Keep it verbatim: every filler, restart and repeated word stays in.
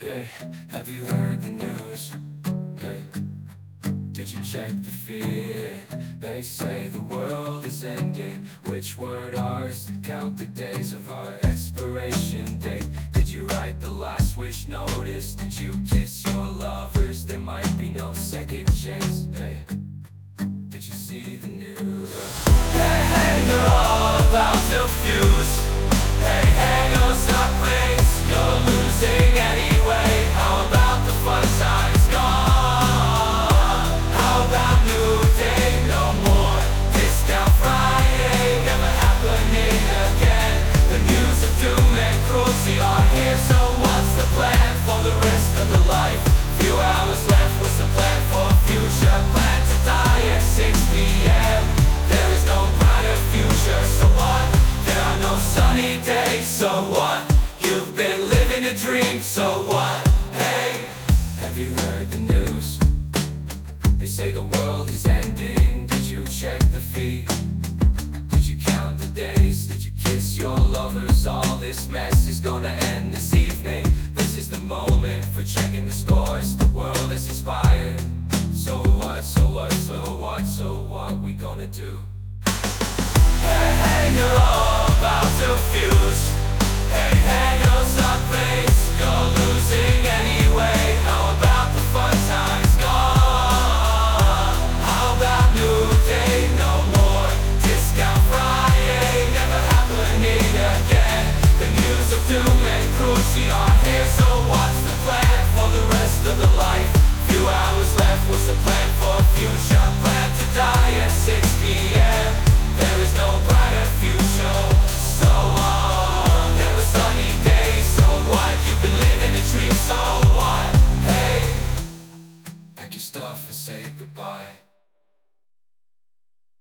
Hey, have you heard the news? Hey, did you check the feed? They say the world is ending. Which word ours? Count the days of our expiration date. Did you write the last wish notice? Did you kiss your lovers? There might be no second chance. Hey, did you see the news? Hey, hey, they're all about to fuse. Hey, hang us up, please. You're losing anyway. How about the fun times gone? How about New Day? No more Discount Friday, never happening again. The news of doom and cruelty are here. So what's the plan for the rest of the life? Few hours left, what's the plan for future? Plan to die at six p m There is no brighter future, so what? There are no sunny days, so what? You've been living a dream, so what? Hey, have you heard the news? They say the world is ending. Did you check the feed? Did you count the days? Did you kiss your lovers? All this mess is gonna end this evening. This is the moment for checking the scores. The world is inspired. So what, so what, so what, so what we gonna do? Hey, hey, you're all about to fuse. Hey, hang us up, please. You're losing anyway. How about the fun times gone? How about New Day? No more Discount Friday, never happening again. The news of doom and cruelty are here. So what's the plan for the rest of the life? Few hours left, what's the plan for future? Plan to die at six p m There is no brighter future, so on. There were sunny days, so what? You've been living a dream, so what? Hey, pack your stuff and say goodbye.